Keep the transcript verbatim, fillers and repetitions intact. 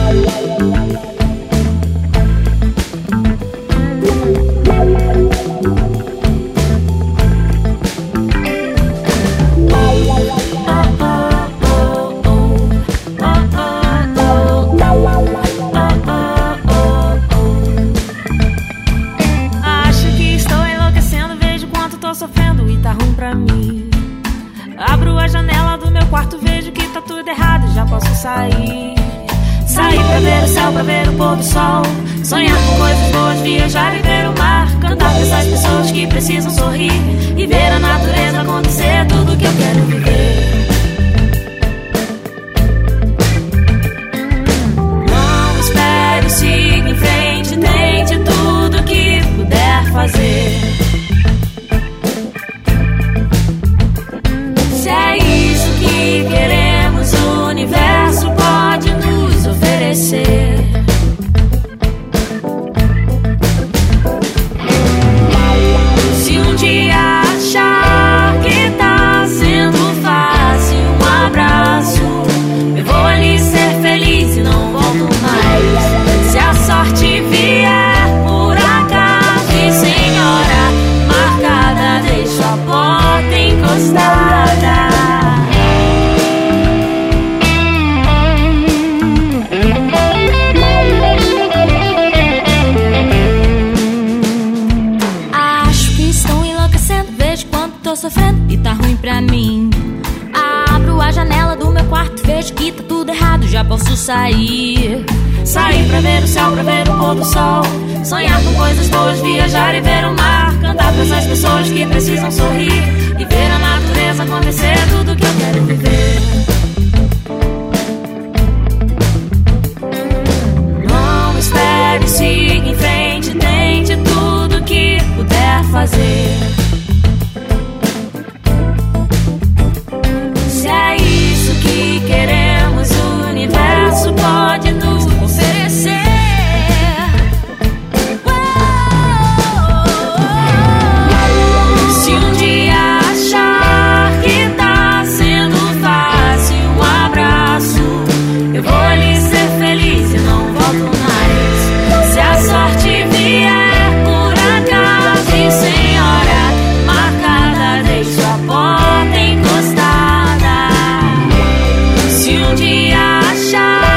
Sofrendo e tá ruim pra mim. Abro a janela do meu quarto, vejo que tá tudo errado, já posso sair. Sair pra ver o céu, pra ver o pôr do sol, sonhar com coisas boas, viajar e ver o mar, cantar pra essas pessoas que precisam sorrir e ver a natureza acontecer, tudo que eu quero viver. Não espere, siga em frente, tente tudo que puder fazer. Se é isso que queremos, o universo pode nos oferecer. Se um dia achar que tá sendo fácil, um abraço, eu vou ali ser feliz e não volto mais. Se a sorte vier por acaso e sem hora marcada, deixo a porta encostada. Tô sofrendo e tá ruim pra mim. Abro a janela do meu quarto, vejo que tá tudo errado, já posso sair. Sair pra ver o céu, pra ver o pôr do sol, sonhar com coisas boas, viajar e ver o mar, cantar pra essas pessoas que precisam sorrir e ver a natureza acontecer, tudo que eu quero viver. Não espere, siga em frente, tente tudo que puder fazer. Queremos, o universo pode nos oferecer. Se um dia achar que tá sendo fácil, um abraço, eu vou ali ser feliz e não volto mais. Se a sorte vier por acaso e sem hora marcada, deixo a porta encostada. Se um dia achar